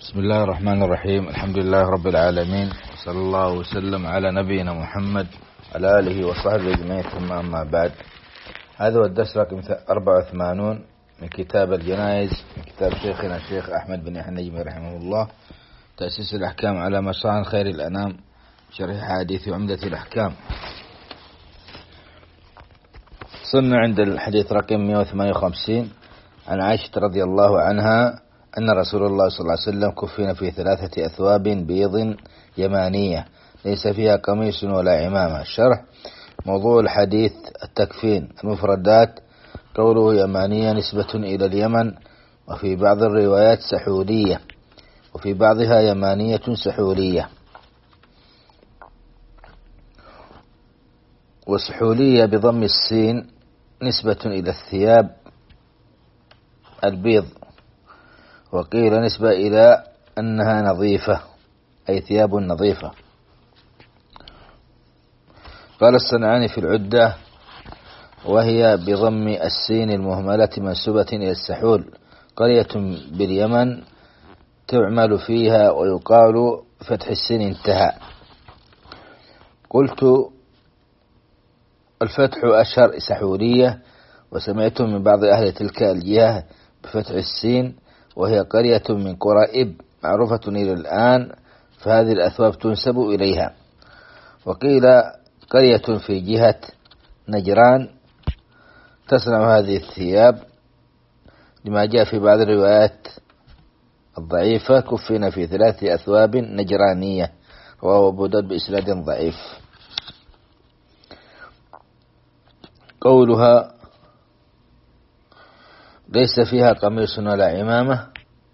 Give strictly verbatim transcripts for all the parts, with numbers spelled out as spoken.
بسم الله الرحمن الرحيم. الحمد لله رب العالمين، صلى الله وسلم على نبينا محمد على آله وصحبه أجمعين، ثم أما بعد. هذا هو الدرس رقم أربعة وثمانون من كتاب الجنائز، من كتاب شيخنا الشيخ أحمد بن يحيى النجمي رحمه الله، تأسيس الأحكام على مصان خير الأنام، شرح حديث عمدة الأحكام. صرنا عند الحديث رقم مئة وثمانية وخمسين عن عائشة رضي الله عنها أن رسول الله صلى الله عليه وسلم كفن في ثلاثة أثواب بيض يمانية ليس فيها قميص ولا عمامة. الشرح: موضوع الحديث التكفين. المفردات: قوله يمانية نسبة إلى اليمن، وفي بعض الروايات سحولية، وفي بعضها يمانية سحولية. وسحولية بضم السين نسبة إلى الثياب البيض، وقيل نسبة إلى أنها نظيفة، أي ثياب نظيفة. قال الصنعاني في العدة: وهي بضم السين المهملة منسوبة إلى السحول، قرية باليمن تعمل فيها، ويقال فتح السين انتهى. قلت: الفتح أشهر سحولية، وسمعت من بعض أهل تلك الجهة بفتح السين، وهي قرية من قرائب معروفة إلى الآن، فهذه الأثواب تنسب إليها. وقيل قرية في جهة نجران تصنع هذه الثياب، لما جاء في بعض الروايات الضعيفة: كفن في ثلاث أثواب نجرانية، رواه أبو داود بإسناد ضعيف. قولها ليس فيها قميص ولا عمامة،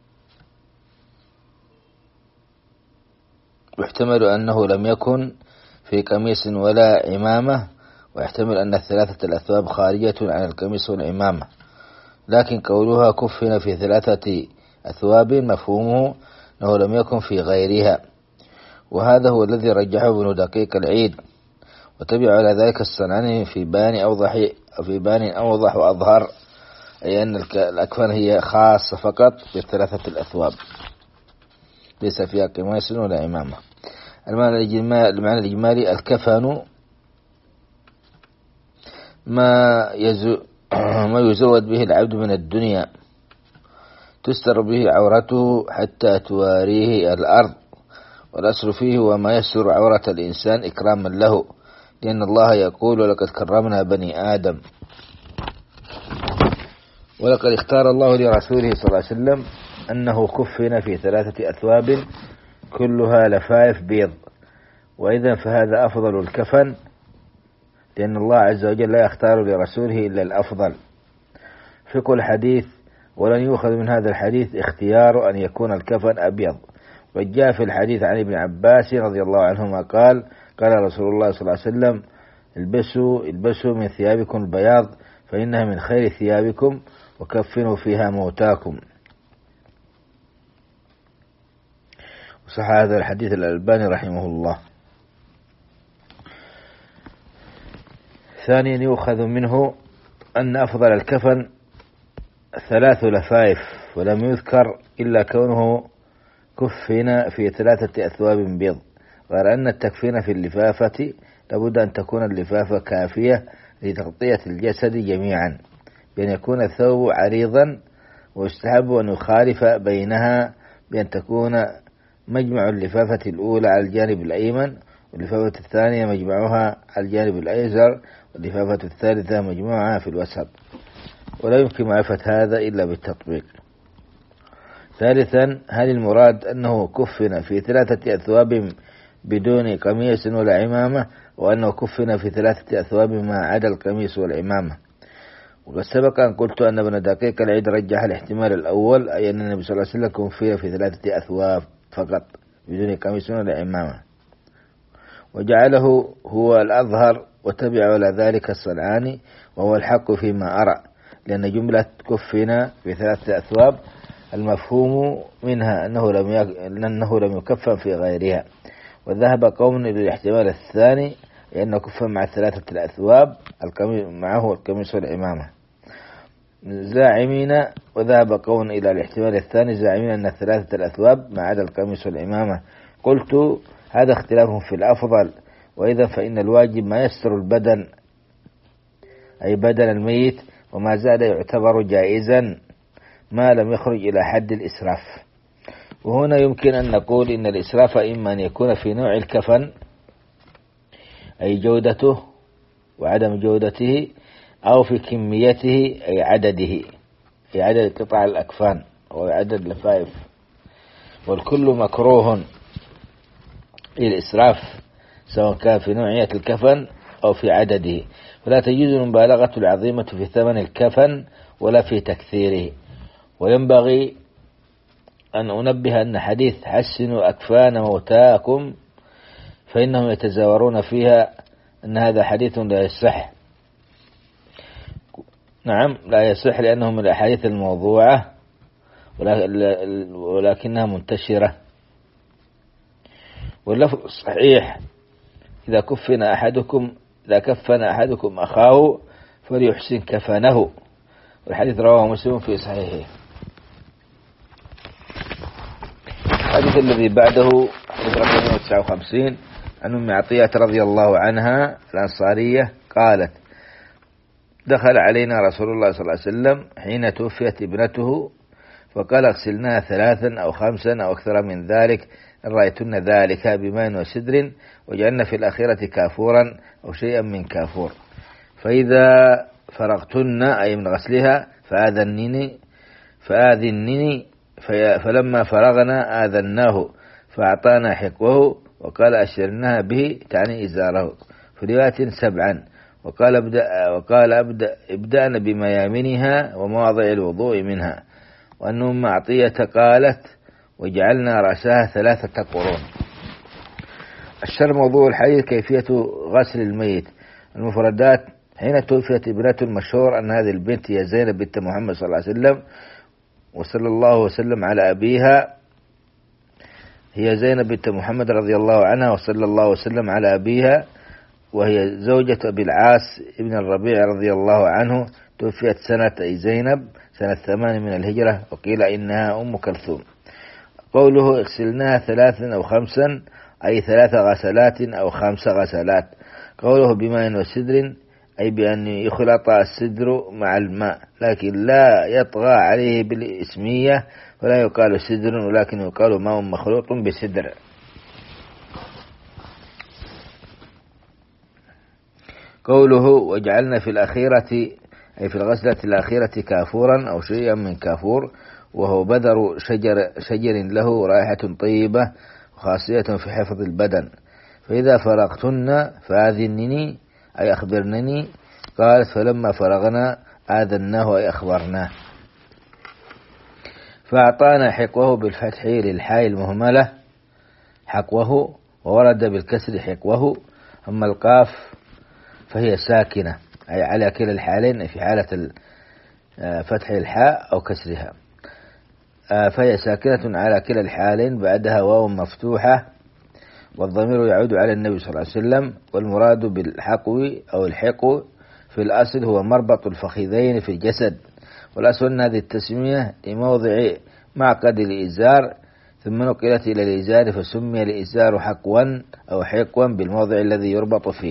يحتمل أنه لم يكن في قميص ولا عمامة، ويحتمل أن الثلاثة الأثواب خارجة عن القميص والعمامة. لكن قولها كفن في ثلاثة أثواب مفهومه أنه لم يكن في غيرها، وهذا هو الذي رجحه ابن دقيق العيد، وتبع على ذلك الصنعاني في بيان أوضح في بيان أوضح وأظهر، أي أن الأكفان هي خاصة فقط بالثلاثة الأثواب، ليس فيها قميص ولا عمامة. المعنى الإجمالي: الكفن ما يزو ما يزود به العبد من الدنيا، تستر به عورته حتى تواريه الأرض، والأصل فيه وما يستر عورة الإنسان إكراما له، لأن الله يقول: ولقد كرمنا بني آدم. ولقد اختار الله لرسوله صلى الله عليه وسلم أنه كفن في ثلاثة أثواب كلها لفائف بيض، وإذا فهذا أفضل الكفن، لأن الله عز وجل لا يختار لرسوله إلا الأفضل. فقه الحديث: ولن يؤخذ من هذا الحديث اختيار أن يكون الكفن أبيض. وجاء في الحديث عن ابن عباس رضي الله عنهما قال: قال رسول الله صلى الله عليه وسلم: البسوا البسوا من ثيابكم البياض، فإنها من خير ثيابكم، وكفنوا فيها موتاكم. وصح هذا الحديث الألباني رحمه الله. ثانيا يؤخذ منه أن أفضل الكفن ثلاث لفائف، ولم يذكر إلا كونه كفن في ثلاثة أثواب بيض، غير أن التكفين في اللفافة لابد أن تكون اللفافة كافية لتغطية الجسد جميعا، بأن يكون الثوب عريضا، ويستحب أن يخالف بينها بأن تكون مجمع اللفافة الأولى على الجانب الأيمن، واللفافة الثانية مجمعها على الجانب الأيسر، واللفافة الثالثة مجموعها في الوسط، ولا يمكن معرفة هذا إلا بالتطبيق. ثالثا: هل المراد أنه كفن في ثلاثة أثواب بدون قميص ولا عمامة، وأنه كفن في ثلاثة أثواب ما عدا القميص والعمامة؟ وقد سبق أن قلت أن ابن دقيق العيد رجح الاحتمال الأول، أي أن النبي صلى الله عليه وسلم كفن في ثلاثة أثواب فقط بدون قميص ولا عمامة، وجعله هو الأظهر، وتبع على ذلك الصنعاني، وهو الحق فيما أرى، لأن جملة كفن في ثلاثة أثواب المفهوم منها أنه لم أنه لم يكفن في غيرها. وذهب قوم إلى الاحتمال الثاني، لأنه كفن مع ثلاثة الأثواب معه القميص والعمامة. زاعمين، وذهب قوم إلى الاحتمال الثاني زاعمين أن ثلاثة الأثواب ما عدا القميص والعمامة. قلت هذا اختلاف في الأفضل، وإذا فإن الواجب ما يستر البدن أي بدن الميت، وما زاد يعتبر جائزا ما لم يخرج إلى حد الإسراف. وهنا يمكن أن نقول إن الإسراف إما أن يكون في نوع الكفن أي جودته وعدم جودته، أو في كميته أي عدده أي عدد قطع الأكفان أو عدد اللفائف، والكل مكروه للإسراف سواء كان في نوعية الكفن أو في عدده، ولا تجوز المبالغة العظيمة في ثمن الكفن ولا في تكثيره. وينبغي أن أنبه أن حديث حسنوا أكفان موتاكم فإنهم يتزاورون فيها أن هذا حديث لا يصح. نعم لا يصح لأنه من الأحاديث الموضوعة ولكنها منتشرة. واللفظ الصحيح إذا كفن أحدكم إذا كفن أحدكم أخاه فليحسن كفنه، والحديث رواه مسلم في صحيحه. الحديث الذي بعده حديث رقم تسعة وخمسين عن أم عطية رضي الله عنها الأنصارية قالت: دخل علينا رسول الله صلى الله عليه وسلم حين توفيت ابنته فقال: اغسلناها ثلاثا أو خمسا أو أكثر من ذلك إن رأيتن ذلك بماء وسدر، وجعلنا في الأخيرة كافورا أو شيئا من كافور، فإذا فرغتن أي من غسلها فآذنني فآذنني فلما فرغنا آذناه فأعطانا حقوه، وقال: أشرناها به تعني إزاره، في رواية سبعا، وقال ابدأ وقال ابدأ ابدأنا بميامنها ومواضع الوضوء منها. وأن أم عطية قالت: وجعلنا رأسها ثلاثة قرون. الشر موضوع الحديث كيفية غسل الميت. المفردات: حين توفيت ابنته المشهور أن هذه البنت هي زينب بنت محمد صلى الله عليه وسلم وصلى الله وسلم على أبيها هي زينب بنت محمد رضي الله عنها وصلى الله وسلم على أبيها، وهي زوجة أبي العاص ابن الربيع رضي الله عنه، توفيت سنة أي زينب سنة ثمان من الهجرة، وقيل إنها أم كلثوم. قوله اغسلناها ثلاثا أو خمسا أي ثلاث غسلات أو خمس غسلات. قوله بماء وسدر أي بأن يخلط السدر مع الماء، لكن لا يطغى عليه بالإسمية، ولا يقال سدر ولكن يقال ماء مخلوط بسدر. قوله وجعلنا في الأخيرة أي في الغسلة الأخيرة كافورا أو شيئا من كافور، وهو بذر شجر, شجر له رائحة طيبة وخاصية في حفظ البدن. فإذا فرغتن فآذنني أي أخبرنني، قالت: فلما فرغنا آذناه أي أخبرناه. فأعطانا حقوه بالفتح للحاء المهملة حقوه، وورد بالكسر حقوه. أما القاف فهي ساكنة أي على كلا الحالين، في حالة فتح الحاء أو كسرها، فهي ساكنة على كلا الحالين، بعدها واو مفتوحة، والضمير يعود على النبي صلى الله عليه وسلم. والمراد بالحقو أو الحقو في الأصل هو مربط الفخذين في الجسد، والأصل أن هذه التسمية لموضع معقد الإزار، ثم نقلت إلى الإزار فسمي الإزار حقوا أو حقوا بالموضع الذي يربط فيه.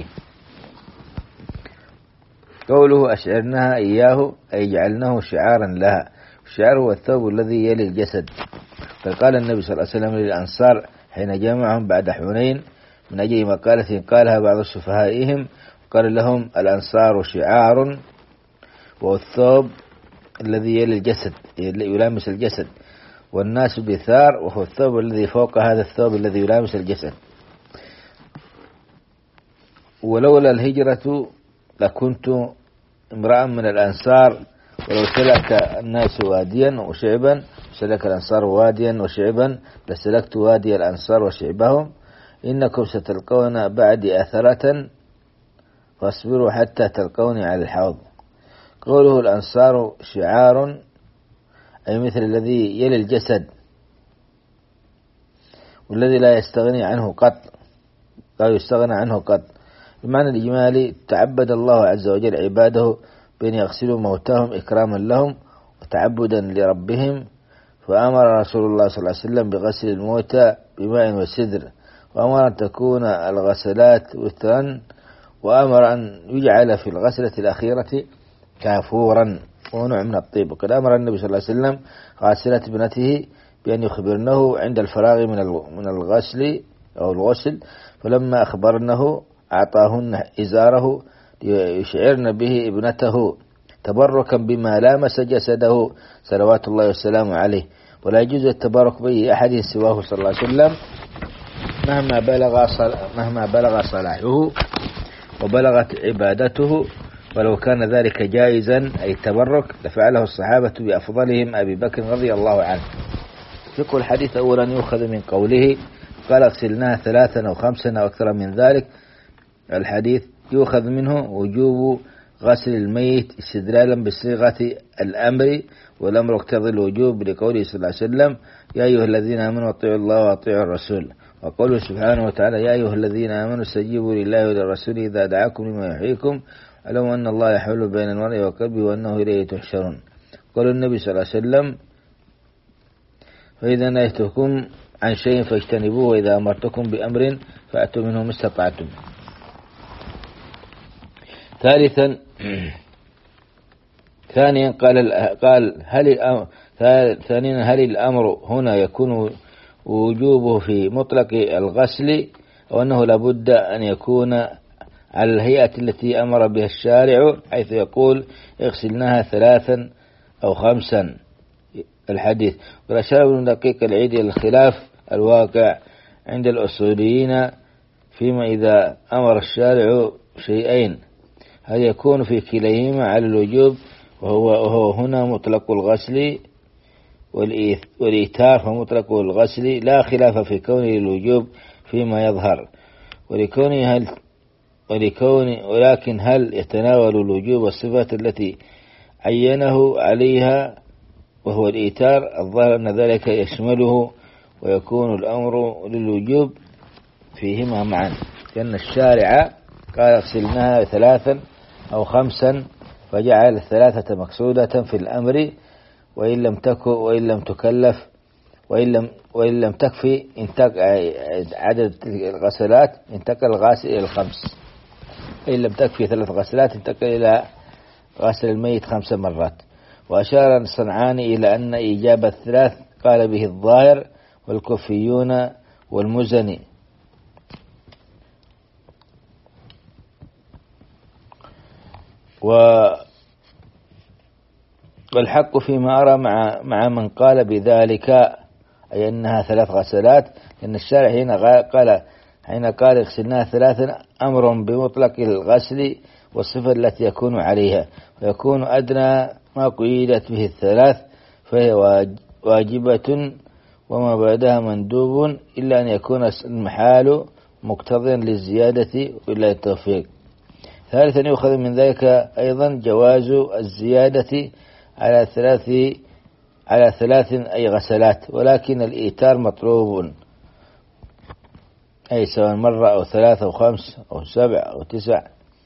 قوله أشعرناها إياه أي جعلناه شعارا لها. الشعار هو الثوب الذي يلي الجسد. فقال النبي صلى الله عليه وسلم للأنصار حين جمعهم بعد حنين من أجل مقالة قالها بعض سفهائهم، قال لهم: الأنصار شعار، والثوب الذي يلي الجسد يلامس الجسد، والناس بثار، وهو الثوب الذي فوق هذا الثوب الذي يلامس الجسد. ولولا الهجرة لكنت امرأ من الأنصار، ولو سلك الناس واديا وشعبا سلك الأنصار واديا وشعبا لسلكت وادي الأنصار وشعبهم، إنكم ستلقون بعدي أثرة فاصبروا حتى تلقوني على الحوض. قوله الأنصار شعار أي مثل الذي يلي الجسد والذي لا يستغني عنه قط لا يستغنى عنه قط. بمعنى الإجمالي: تعبد الله عز وجل عباده بأن يغسلوا موتاهم إكراما لهم وتعبدا لربهم، فأمر رسول الله صلى الله عليه وسلم بغسل الموتى بماء وسدر، وأمر أن تكون الغسلات وترا، وأمر أن يجعل في الغسلة الأخيرة كافورا ونوع من الطيب. وقد أمر النبي صلى الله عليه وسلم غاسلة ابنته بأن يخبرنه عند الفراغ من الغسل أو الغسل، فلما أخبرنه أعطاهن إزاره ليشعرن به ابنته تبركا بما لامس جسده صلوات الله والسلام عليه. ولا يجوز التبرك بأي أحد سواه صلى الله عليه وسلم مهما بلغ مهما بلغ صلاحه وبلغت عبادته، ولو كان ذلك جائزا أي التبرك لفعله الصحابة بأفضلهم أبي بكر رضي الله عنه. فقه الحديث أولا يؤخذ من قوله قال اغسلناها ثلاثا أو خمسا أو أكثر من ذلك. الحديث يؤخذ منه وجوب غسل الميت استدلالا بصيغة الأمر، والأمر يقتضي الوجوب لقوله صلى الله عليه وسلم يا أيها الذين آمنوا اطيعوا الله واطيعوا الرسول، وقوله سبحانه وتعالى يا أيها الذين آمنوا استجيبوا لله وللرسول إذا دعاكم لما يحييكم علموا أن الله يحول بين المرء وقلبه وأنه إليه تحشرون. قال النبي صلى الله عليه وسلم فإذا نهيتكم عن شيء فاجتنبوه وإذا أمرتكم بأمر فأتوا منه ما استطعتم. ثالثا ثانيا قال قال هل ثانيا هل الأمر هنا يكون وجوبه في مطلق الغسل، أو أنه لابد أن يكون على الهيئة التي أمر بها الشارع، حيث يقول اغسلناها ثلاثا أو خمسا الحديث. وأشار ابن دقيق العيد إلى الخلاف الواقع عند الأصوليين فيما إذا أمر الشارع شيئين هل يكون في كليهما على الوجوب، وهو, وهو هنا مطلق الغسل والإيتار، فمطلق الغسل لا خلاف في كونه الوجوب فيما يظهر، ولكونه هل ولكون ولكن هل يتناول الوجوب الصفة التي عينه عليها وهو الإيتار؟ الظاهر أن ذلك يشمله ويكون الأمر للوجوب فيهما معا، لأن الشارع قال اغسلناها ثلاثا أو خمسا فجعل الثلاثة مقصودة في الأمر، وإن لم تكن وإن لم تكلف وإن لم وإن لم تكفي انتقل عدد الغسلات انتقل الغاسل إلى الخمس، إن لم تكفي ثلاث غسلات انتقل إلى غسل الميت خمس مرات. وأشار الصنعاني إلى أن إجابة الثلاث قال به الظاهر والكوفيون والمزني. والحق فيما أرى مع مع من قال بذلك، أي أنها ثلاث غسلات، لأن الشارع هنا قال حين قال اغسلناها ثلاثا أمر بمطلق الغسل والصفة التي يكون عليها، ويكون أدنى ما قيدت به الثلاث فهي واجبة وما بعدها مندوب، إلا أن يكون المحال مقتضيا للزيادة وإلا التوفيق. ثالثا يؤخذ من ذلك أيضا جواز الزيادة على ثلاث على ثلاث أي غسلات، ولكن الإيتار مطلوب، أي سواء مرة أو ثلاثة أو خمس أو سبع أو تسع.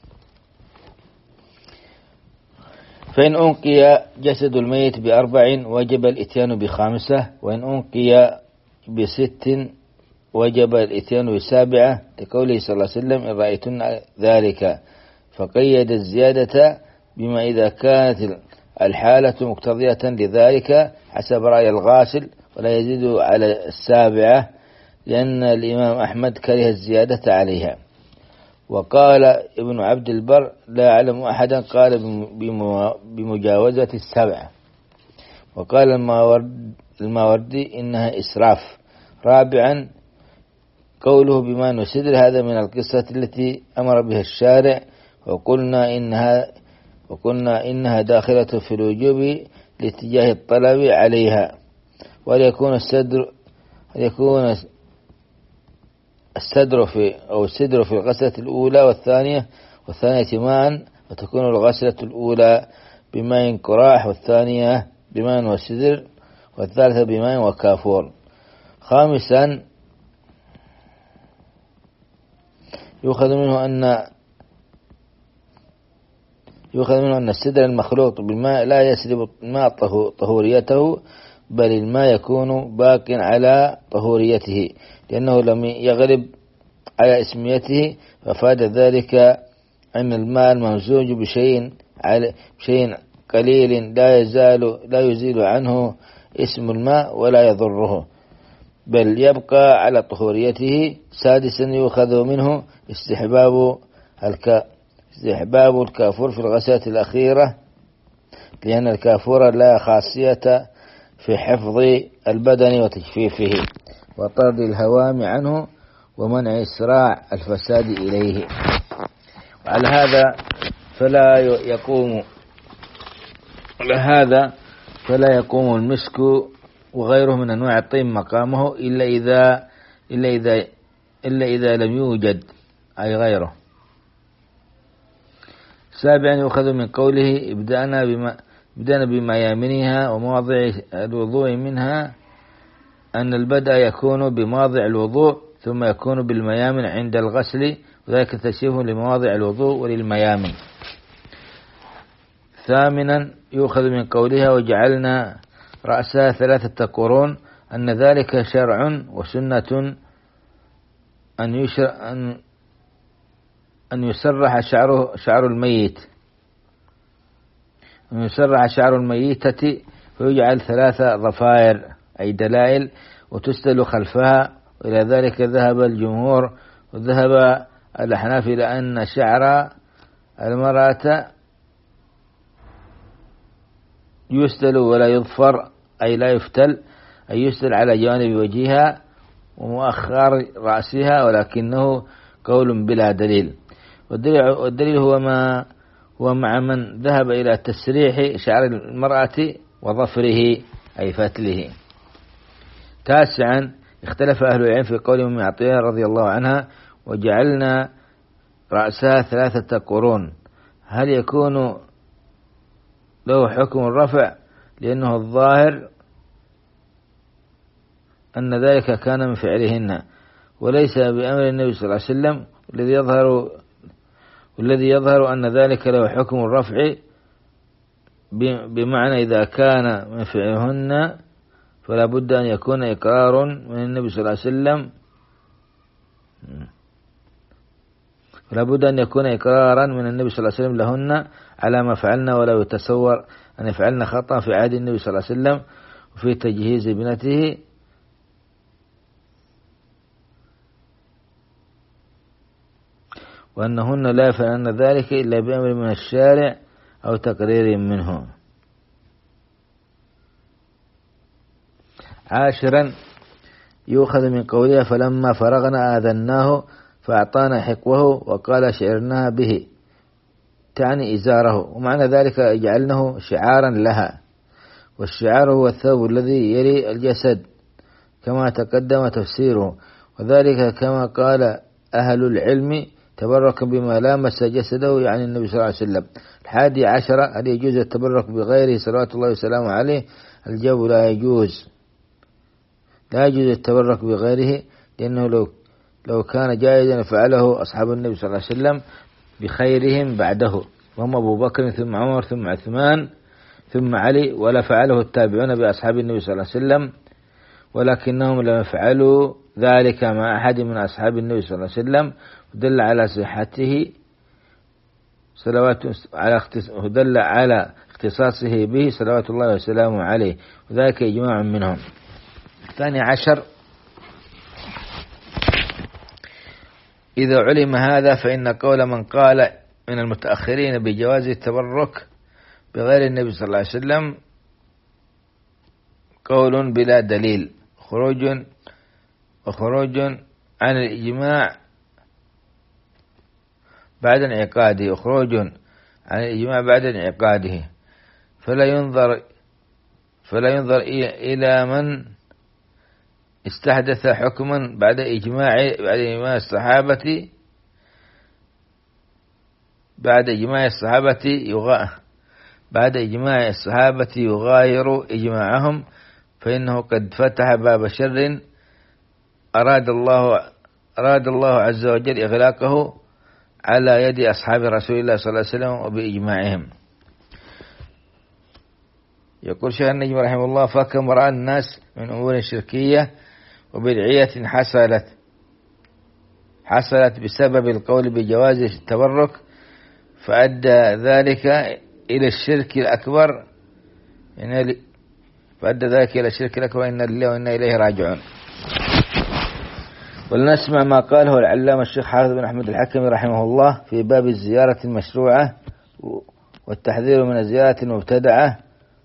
فإن أنقي جسد الميت بأربع وجب الإتيان بخامسة، وإن أنقي بست وجب الإتيان بسابعة، لقوله صلى الله عليه وسلم إن رأيتن ذلك، فقيد الزيادة بما إذا كانت الحالة مقتضية لذلك حسب رأي الغاسل، ولا يزيد على السابعة، لأن الإمام أحمد كره الزيادة عليها. وقال ابن عبد البر لا أعلم أحدا قال بمجاوزة السبعة. وقال الماوردي إنها إسراف. رابعا قوله بما نسدر، هذا من القصة التي أمر بها الشارع، وقلنا إنها وقلنا إنها داخلة في الوجوب لاتجاه الطلب عليها، وليكون السدر يكون السدر في أو السدر في الغسلة الأولى والثانية والثانية معا، وتكون الغسلة الأولى بماء قراح والثانية بماء وسدر والثالثة بماء وكافور. خامسا يؤخذ منه أن يؤخذ منه أن السدر المخلوط بالماء لا يسلب الماء طهوريته، بل الماء يكون باق على طهوريته لأنه لم يغلب على اسميته، ففاد ذلك أن الماء الممزوج بشيء بشيء قليل لا يزال لا يزيل عنه اسم الماء ولا يضره، بل يبقى على طهوريته. سادسا يؤخذ منه استحباب الك... استحباب الكافور في الغسلة الأخيرة، لأن الكافور لا خاصية في حفظ البدن وتجفيفه وطرد الهوام عنه ومنع إسراع الفساد إليه. وعلى هذا فلا يقوم هذا فلا يقوم المسك وغيره من أنواع الطيب مقامه إلا إذا إلا إذا إلا إذا لم يوجد أي غيره. سابعا يؤخذ من قوله ابدأنا بما ابدأنا بميامنها ومواضع الوضوء منها أن البدء يكون بمواضع الوضوء ثم يكون بالميامن عند الغسل، وذلك تشريف لمواضع الوضوء وللميامن. ثامنا يؤخذ من قولها وجعلنا رأسها ثلاثة قرون أن ذلك شرع وسنة أن يشرع أن أن يسرح شعره شعر الميت أن يسرح شعر الميتة فيجعل ثلاثة ضفائر أي دلائل وتسدل خلفها، وإلى ذلك ذهب الجمهور وذهب الأحناف إلى أن شعر المرأة يسدل ولا يظفر أي لا يفتل، أي يسدل على جوانب وجهها ومؤخر رأسها، ولكنه قول بلا دليل. والدليل هو ما هو مع من ذهب إلى تسريح شعر المرأة وظفره أي فتله. تاسعا اختلف أهل العلم في قول أم عطية رضي الله عنها وجعلنا رأسها ثلاثة قرون، هل يكون له حكم الرفع؟ لأنه الظاهر أن ذلك كان من فعلهن وليس بأمر النبي صلى الله عليه وسلم، والذي يظهر والذي يظهر أن ذلك له حكم الرفع، بمعنى إذا كان من فعلهن فلا بد أن يكون إقرار من النبي صلى الله عليه وسلم فلا بد أن يكون إقرارا من النبي صلى الله عليه وسلم لهن على ما فعلنا، ولا يتصور أن يفعلن خطأ في عهد النبي صلى الله عليه وسلم وفي تجهيز ابنته، وأنهن لا يفعلن ذلك إلا بأمر من الشارع أو تقرير منه. عاشرا يؤخذ من قولها فلما فرغنا آذناه فأعطانا حقوه وقال شعرنا به، تعني إزاره، ومعنى ذلك جعلناه شعارا لها، والشعار هو الثوب الذي يلي الجسد كما تقدم تفسيره، وذلك كما قال أهل العلم تبرك بما لامس جسده يعني النبي صلى الله عليه وسلم. الحادي عشر هل يجوز التبرك بغيره صلوات الله وسلامه عليه؟ الجواب لا يجوز، لا يجوز التبرك بغيره، لأنه لو لو كان جائزا فعله أصحاب النبي صلى الله عليه وسلم بخيرهم بعده، وهم أبو بكر ثم عمر ثم عثمان ثم علي، ولا فعله التابعون بأصحاب النبي صلى الله عليه وسلم، ولكنهم لم يفعلوا ذلك مع أحد من أصحاب النبي صلى الله عليه وسلم، ودل على صحته صلوات على دل على اختصاصه به صلوات الله وسلامه عليه، وذلك إجماع منهم. الثاني عشر إذا علم هذا فإن قول من قال من المتأخرين بجواز التبرك بغير النبي صلى الله عليه وسلم قول بلا دليل، خروج وخروج عن الإجماع بعد انعقاده وخروج عن الإجماع بعد انعقاده، فلا ينظر فلا ينظر إلى من استحدث حكما بعد إجماع بعد إجماع الصحابة بعد إجماع الصحابة يغا بعد إجماع الصحابة يغاير إجماعهم، فإنه قد فتح باب شر أراد الله أراد الله عز وجل إغلاقه على يد أصحاب رسول الله صلى الله عليه وسلم وبإجماعهم. يقول شيخ النجم رحمه الله: فكم رأى الناس من أمور شركية وبدعية حصلت حصلت بسبب القول بجواز التبرك، فأدى ذلك إلى الشرك الأكبر إن فأدى ذلك إلى الشرك الأكبر إن لله وإنا إليه راجعون. ولنسمع ما قاله العلامة الشيخ حافظ بن أحمد الحكمي رحمه الله في باب الزيارة المشروعة والتحذير من الزيارة المبتدعة،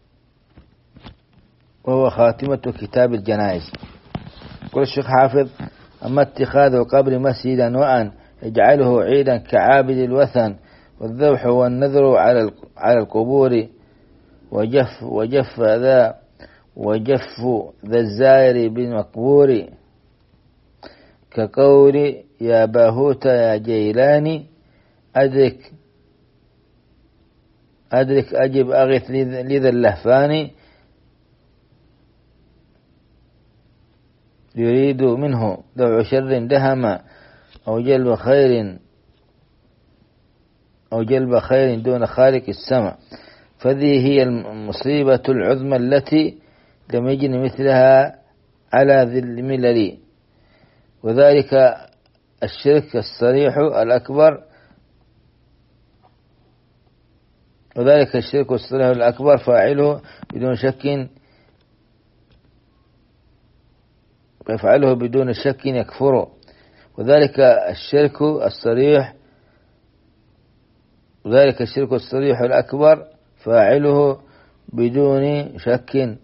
وهو خاتمة كتاب الجنائز. يقول الشيخ حافظ: أما اتخاذ القبر مسجدا وأن يجعله عيدا كعابد الوثن والذبح والنذر على القبور وجف وجف ذا وجف ذا الزائر بالمقبور، كقول يا باهوت يا جيلاني أدرك أدرك أجب أغث لذا اللهفان، يريد منه دفع شر دهما أو جلب خير أو جلب خير دون خالق السماء، فذي هي المصيبة العظمى التي لم يجن مثلها على ذي الملل، وذلك الشرك الصريح الأكبر وذلك الشرك الصريح الأكبر فاعله بدون شك يفعله بدون شك يكفر، وذلك الشرك الصريح وذلك الشرك الصريح الأكبر فاعله بدون شك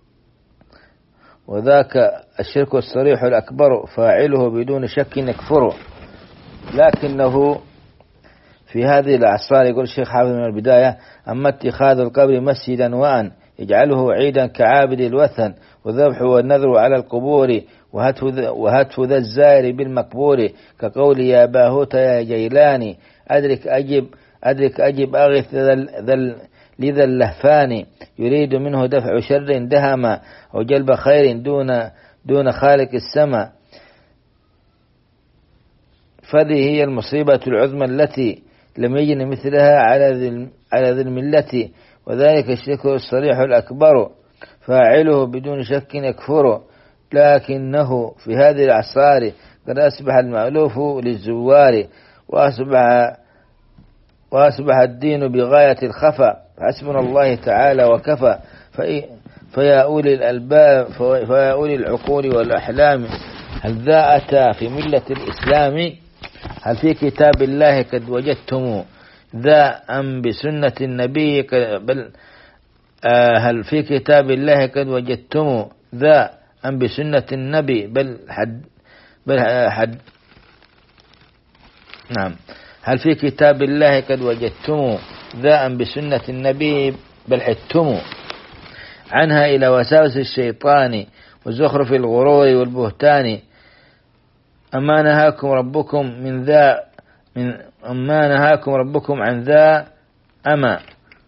وذاك الشرك الصريح الأكبر فاعله بدون شك يكفر. لكنه في هذه الأعصار، يقول الشيخ حافظ من البداية: أما اتخاذ القبر مسجدا وأن يجعله عيدا كعابد الوثن والذبح والنذر على القبور وهتف ذا الزائر بالمقبور، كقول يا باهوت يا جيلاني أدرك أجب أدرك أجب أغث لذا اللهفان، يريد منه دفع شر دهما أو جلب خير دون دون خالق السماء، فذي هي المصيبة العظمى التي لم يجن مثلها على ذي على ذي الملة، وذلك الشرك الصريح الأكبر فاعله بدون شك يكفر. لكنه في هذه الأعصار قد أصبح المألوف للزوار، وأصبح وأصبح الدين بغاية الخفا، حسبنا الله تعالى وكفى. فيا أولي الألباب فيا أولي العقول والأحلام، هل ذا أتى في ملة الإسلام؟ هل في كتاب الله قد وجدتم ذا أم بسنة النبي بل آه هل في كتاب الله قد وجدتم ذا أم بسنة النبي بل حد بل حد نعم هل في كتاب الله قد وجدتم ذا أم بسنة النبي بل حدتم عنها إلى وساوس الشيطان وزخرف الغرور والبهتان، أما نهاكم ربكم من ذا من أما نهاكم ربكم عن ذا أما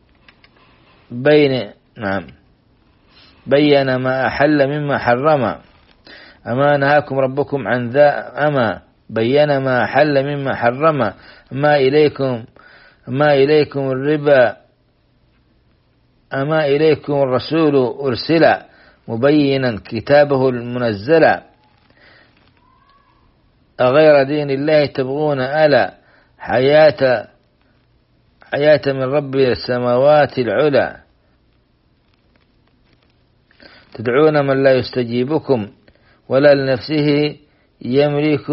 بين نعم بين ما أحل مما حرم، أما نهاكم ربكم عن ذا أما بين ما أحل مما حرم، أما إليكم أما إليكم الربا أما إليكم الرسول أرسل مبينا كتابه المنزل، أغير دين الله تبغون ألا حياة حياة من رب السماوات العلى، تدعون من لا يستجيبكم ولا لنفسه يملك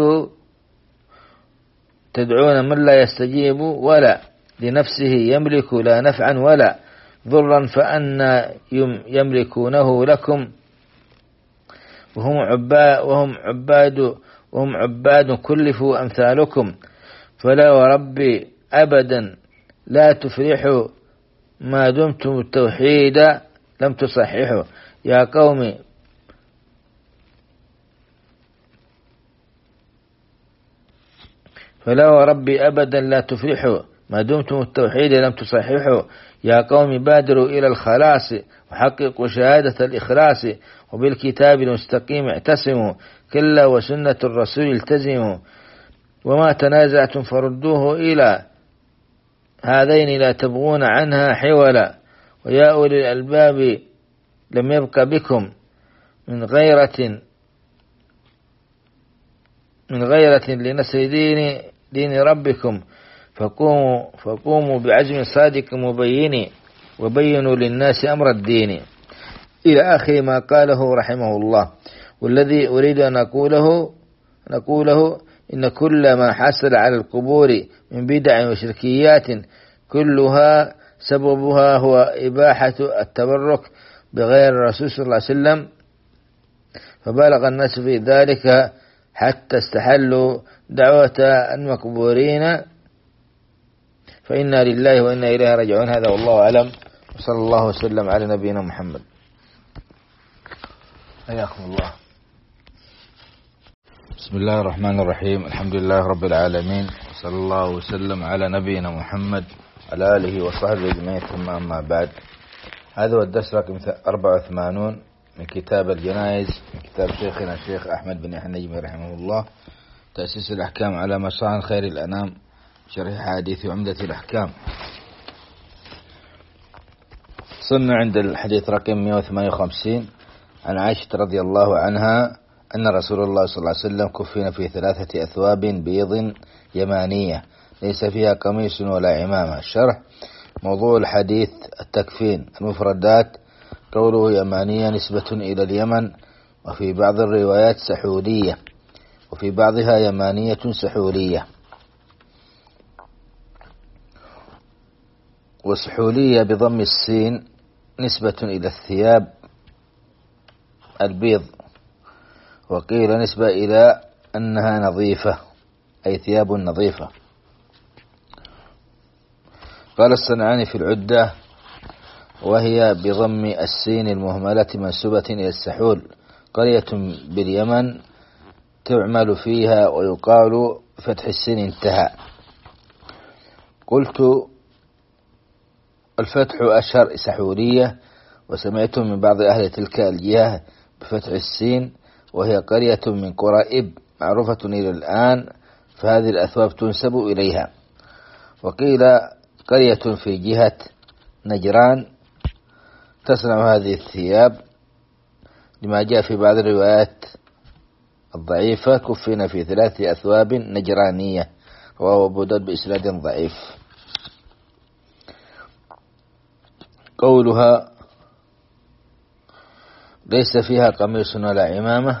تدعون من لا يستجيب ولا لنفسه يملك لا نفعا ولا ضرا فأنا يملكونه لكم وهم عباد وهم عباد وهم عباد كلفوا أمثالكم، فلا وربي أبدا لا تفلحوا ما دمتم التوحيد لم تصححوا، يا قوم فلا وربي أبدا لا تفلحوا ما دمتم التوحيد لم تصححوا، يا قوم بادروا إلى الخلاص وحققوا شهادة الإخلاص وبالكتاب المستقيم اعتصموا، كلا وسنة الرسول التزموا، وما تنازعتم فردوه إلى هذين لا تبغون عنها حولا ويا أولي الألباب لم يبق بكم من غيرة من غيرة لنسر دين دين ربكم فقوموا فقوموا بعزم صادق مبين وبينوا للناس أمر الدين إلى آخر ما قاله رحمه الله. والذي أريد أن أقوله نقوله إن كل ما حصل على القبور من بدع وشركيات كلها سببها هو إباحة التبرك بغير الرسول صلى الله عليه وسلم، فبالغ الناس في ذلك حتى استحلوا دعوة المقبورين، فإنا لله وإنا إليه راجعون. هذا والله أعلم، وصلى الله وسلم على نبينا محمد. حياكم الله. بسم الله الرحمن الرحيم، الحمد لله رب العالمين، صلى الله وسلم على نبينا محمد على آله وصحبه أجمعين، ثم أما بعد. هذا هو الدرس رقم أربعة وثمانين من كتاب الجنائز من كتاب شيخنا الشيخ أحمد بن يحيى النجمي رحمه الله، تأسيس الأحكام على مصان خير الأنام، شرح حديث عمدة الأحكام. صرنا عند الحديث رقم مئة وثمانية وخمسين عن عائشة رضي الله عنها أن رسول الله صلى الله عليه وسلم كفن في ثلاثة أثواب بيض يمانية ليس فيها قميص ولا عمامة. الشرح: موضوع الحديث التكفين. المفردات: قوله يمانية نسبة إلى اليمن، وفي بعض الروايات سحولية، وفي بعضها يمانية سحولية. وسحولية بضم السين نسبة إلى الثياب البيض، وقيل نسبة إلى أنها نظيفة أي ثياب نظيفة. قال الصنعاني في العدة: وهي بضم السين المهملة منسوبة إلى السحول، قرية باليمن تعمل فيها، ويقال فتح السين انتهى. قلت: الفتح أشهر سحولية، وسمعت من بعض أهل تلك الجهة بفتح السين، وهي قرية من قرى إب معروفة إلى الآن، فهذه الأثواب تنسب إليها. وقيل قرية في جهة نجران تصنع هذه الثياب، لما جاء في بعض الروايات الضعيفة: كفنا في ثلاث أثواب نجرانية، رواه أبو داود بإسناد ضعيف. قولها ليس فيها قميص ولا عمامة،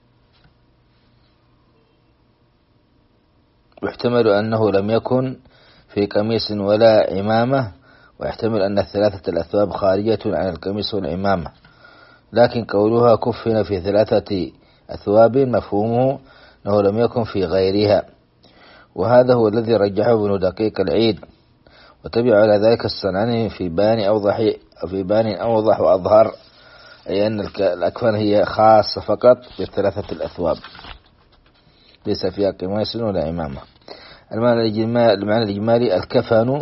يحتمل أنه لم يكن في قميص ولا عمامة، ويحتمل أن الثلاثة الأثواب خارجة عن القميص والعمامة. لكن قولها كفن في ثلاثة أثواب مفهومه أنه لم يكن في غيرها، وهذا هو الذي رجحه ابن دقيق العيد، وتبع على ذلك الصنعاني في بيان أوضح في بيان أوضح وأظهر، أي أن الأكفان هي خاصة فقط بالثلاثة الأثواب ليس فيها قميص ولا عمامة. المعنى الإجمالي: الكفن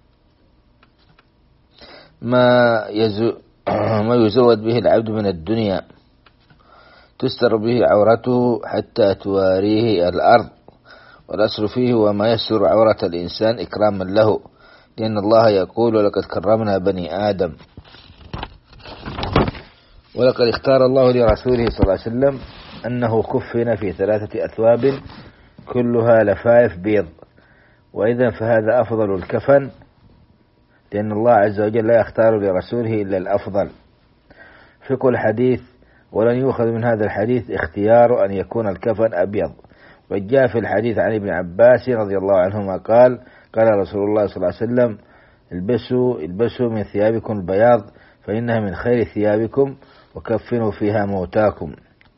ما يزو ما يزود به العبد من الدنيا، تستر به عورته حتى تواريه الأرض، والأصل فيه وما يستر عورة الإنسان إكراما له، لأن الله يقول: لقد كرمنا بني آدم. ولقد اختار الله لرسوله صلى الله عليه وسلم أنه كفن في ثلاثة أثواب كلها لفائف بيض، وإذا فهذا أفضل الكفن، لأن الله عز وجل لا يختار لرسوله إلا الأفضل. فقه الحديث: ولن يؤخذ من هذا الحديث اختيار أن يكون الكفن أبيض. وجاء في الحديث عن ابن عباس رضي الله عنهما قال: قال رسول الله صلى الله عليه وسلم: البسوا البسوا من ثيابكم البياض فإنها من خير ثيابكم، وكفنوا فيها موتاكم.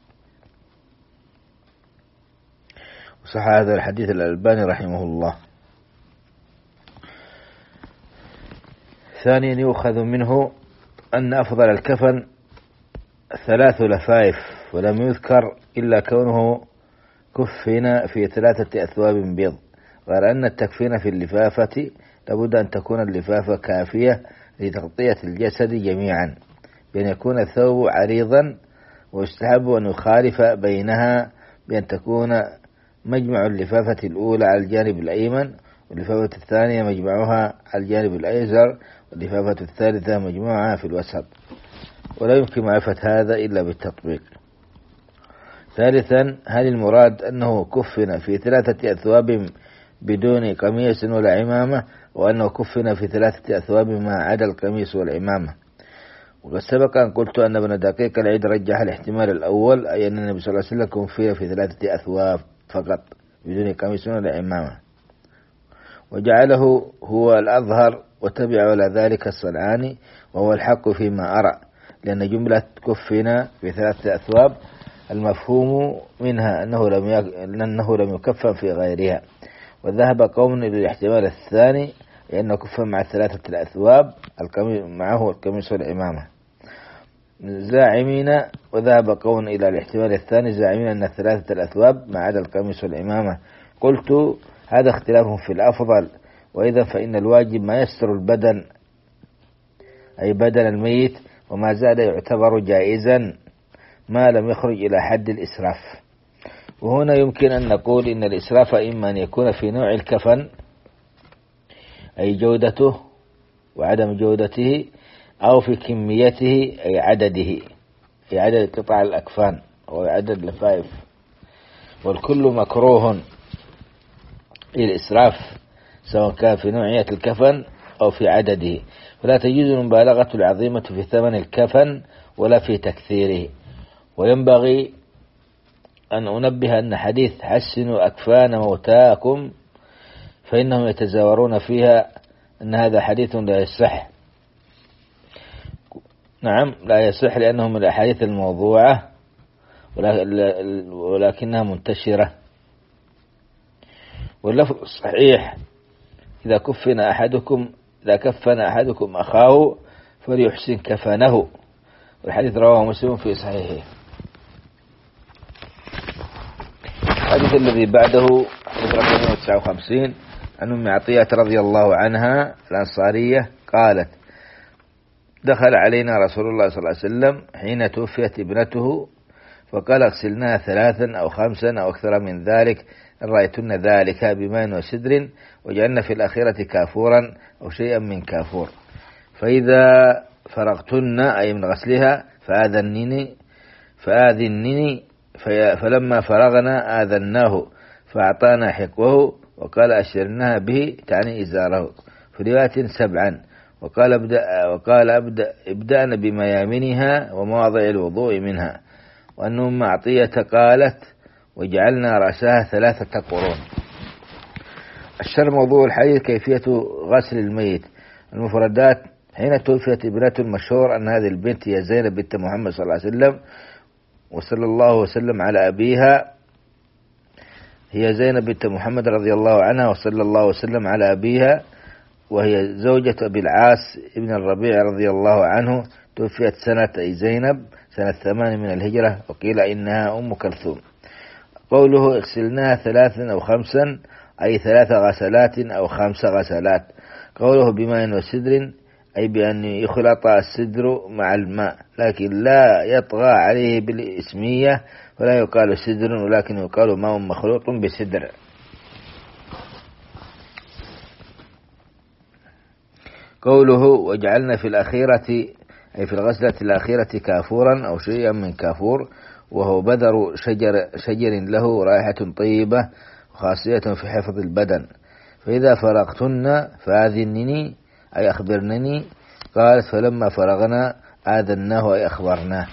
وصح هذا الحديث الألباني رحمه الله. ثانيا يؤخذ منه أن أفضل الكفن ثلاث لفائف، ولم يذكر إلا كونه كفن في ثلاثة أثواب بيض، غير أن التكفين في اللفافة لابد أن تكون اللفافة كافية لتغطية الجسد جميعا، بأن يكون الثوب عريضا، ويستحب أن يخالف بينها بأن تكون مجمع اللفافة الأولى على الجانب الأيمن، واللفافة الثانية مجمعها على الجانب الأيسر، واللفافة الثالثة مجموعها في الوسط، ولا يمكن معرفة هذا إلا بالتطبيق. ثالثا، هل المراد أنه كفن في ثلاثة أثواب بدون قميص ولا عمامة، وأنه كفن في ثلاثة أثواب ما عدا القميص والعمامة؟ وقد سبق أن قلت أن ابن دقيق العيد رجح الاحتمال الأول، أي أن النبي صلى الله عليه وسلم كفن في ثلاثة أثواب فقط بدون قميص ولا عمامة، وجعله هو الأظهر، وتبع على ذلك الصنعاني، وهو الحق فيما أرى، لأن جملة كفنا في ثلاثة أثواب المفهوم منها أنه لم أنه لم يكفن في غيرها. وذهب قوم إلى الاحتمال الثاني، لأنه كفن مع ثلاثة الأثواب معه القميص والعمامة زاعمين. وذهب قوم إلى الاحتمال الثاني زاعمين أن ثلاثة الأثواب ما عدا القميص والعمامة. قلت هذا اختلاف في الأفضل، وإذا فإن الواجب ما يستر البدن، أي بدن الميت، وما زاد يعتبر جائزا ما لم يخرج إلى حد الإسراف. وهنا يمكن أن نقول إن الإسراف إما أن يكون في نوع الكفن، أي جودته وعدم جودته، أو في كميته، أي عدده، أي عدد قطع الأكفان أو عدد اللفائف، والكل مكروه للإسراف سواء كان في نوعية الكفن أو في عدده، فلا تجوز المبالغة العظيمة في ثمن الكفن ولا في تكثيره. وينبغي أن أنبه أن حديث حسنوا أكفان موتاكم فإنهم يتزاورون فيها أن هذا حديث لا يصح. نعم لا يصح، لأنه من الأحاديث الموضوعة ولكنها منتشرة. واللفظ الصحيح إذا كفن أحدكم إذا كفن أحدكم أخاه فليحسن كفنه، والحديث رواه مسلم في صحيحه. الحديث الذي بعده حديث رقم مئة وتسعة وخمسين عن أم عطية رضي الله عنها الأنصارية قالت: دخل علينا رسول الله صلى الله عليه وسلم حين توفيت ابنته، فقال: اغسلناها ثلاثا أو خمسا أو أكثر من ذلك إن رأيتن ذلك بماء وسدر، وجعلنا في الأخيرة كافورا أو شيئا من كافور، فإذا فرغتن أي من غسلها فآذنني فآذنني فلما فرغنا آذناه فأعطانا حقوه، وقال: أشرناها به تعني إزاره، في رواية سبعا، وقال ابدأ وقال ابدأ ابدأنا بميامنها ومواضع الوضوء منها. وأن أم عطية قالت: وجعلنا رأسها ثلاثة قرون. الشر موضوع الحديث كيفية غسل الميت. المفردات: حين توفيت ابنته، المشهور أن هذه البنت هي زينب بنت محمد صلى الله عليه وسلم وصلى الله وسلم على أبيها هي زينب بنت محمد رضي الله عنها وصلى الله وسلم على أبيها، وهي زوجة أبي العاص ابن الربيع رضي الله عنه، توفيت سنة أي زينب سنة ثمان من الهجرة، وقيل إنها أم كلثوم. قوله اغسلناها ثلاثا أو خمسا أي ثلاث غسلات أو خمس غسلات. قوله بماء وسدر أي بأن يخلط السدر مع الماء، لكن لا يطغى عليه بالإسمية، ولا يقال سدر ولكن يقال ماء مخلوط بسدر. قوله وجعلنا في الأخيرة أي في الغسلة الأخيرة كافورا أو شيئا من كافور، وهو بذر شجر, شجر له رائحة طيبة خاصية في حفظ البدن. فإذا فرغتن فآذنني أي أخبرنني، قالت: فلما فرغنا آذناه أي أخبرناه.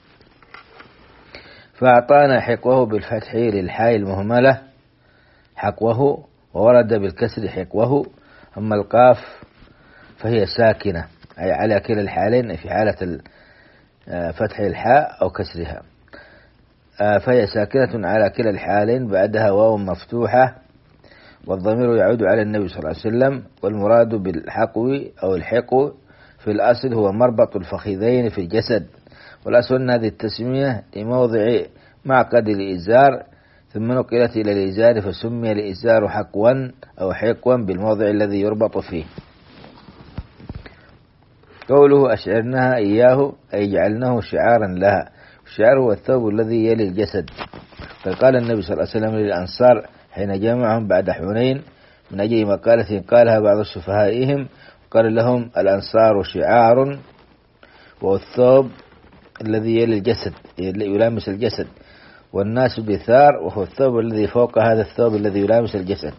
فأعطانا حقوه بالفتح للحاء المهملة حقوه، وورد بالكسر حقوه. أما القاف فهي ساكنة أي على كلا الحالين، في حالة فتح الحاء أو كسرها، فهي ساكنة على كلا الحالين، بعدها واو مفتوحة، والضمير يعود على النبي صلى الله عليه وسلم. والمراد بالحقو أو الحقو في الأصل هو مربط الفخذين في الجسد، والأصل أن هذه التسمية لموضع معقد الإزار، ثم نقلت إلى الإزار فسمي الإزار حقوا أو حقوا بالموضع الذي يربط فيه. قوله أشعرناها إياه أي جعلناه شعارا لها. الشعر هو الثوب الذي يلي الجسد، فقال النبي صلى الله عليه وسلم للأنصار حين جمعهم بعد حنين من أجل مقالة قالها بعض سفهائهم، قال لهم: الأنصار شعار، وهو الثوب الذي يلي الجسد يلامس الجسد، والناس بثار، وهو الثوب الذي فوق هذا الثوب الذي يلامس الجسد.